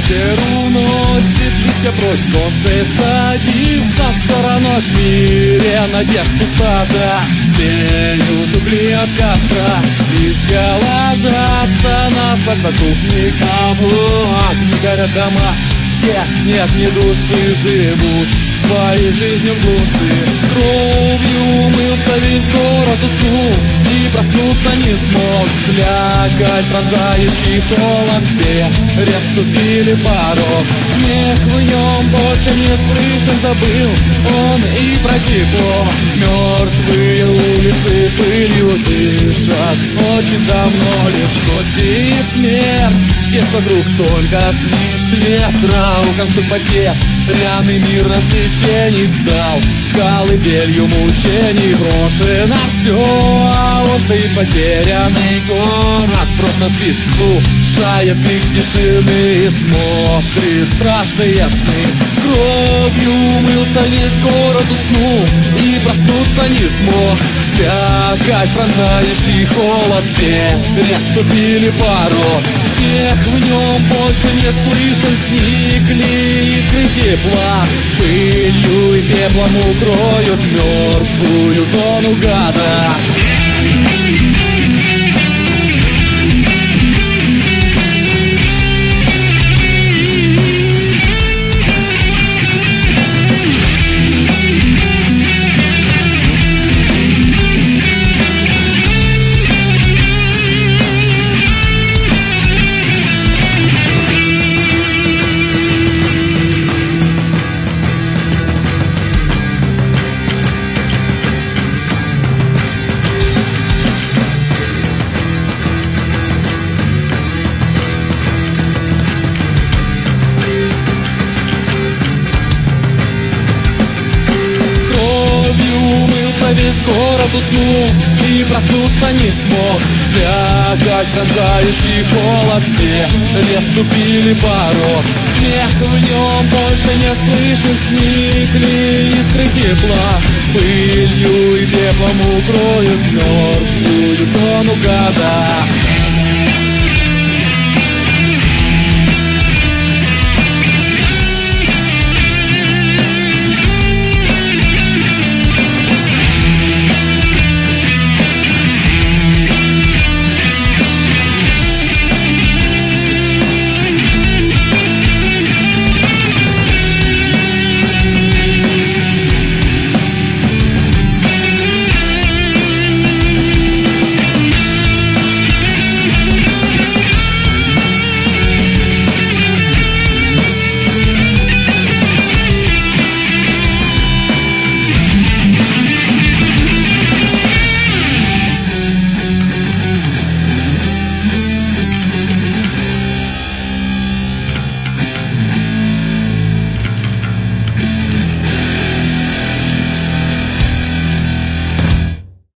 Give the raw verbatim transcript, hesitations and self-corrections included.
Ветер уносит листья прочь, солнце садится, скоро ночь, в мире надежд пустота. Тлеют угли от костра, листья ложатся на асфальт, вокруг никого, огни горят дома, где нет ни души, живут своей жизнью в глуши. Кровью умылся весь город, уснул и проснуться не смог. Слякоть, пронзающий холод, переступили порог. Смех в нем больше не слышен, забыл он и про тепло. Мертвые улицы пылью дышат очень давно, лишь кости и смерть. Здесь вокруг только свист ветра, у каждой потерянный мир развлечений стал колыбелью мучений. Брошено все, а он стоит потерянный город, просто спит, слушает крик тишины и смотрит страшные сны. Кровью умылся весь город, уснул и проснуться не смог. Слякоть, пронзающий холод, переступили порог. Смех в нем больше не слышен, сникли искры тепла. Пылью и пеплом укроют мертвую зону гада. Весь город уснул и проснуться не смог. Слякоть, пронзающий холод, переступили порог. Смех в нем больше не слышен, сникли искры тепла. Пылью и пеплом укроют мертвую зону гада.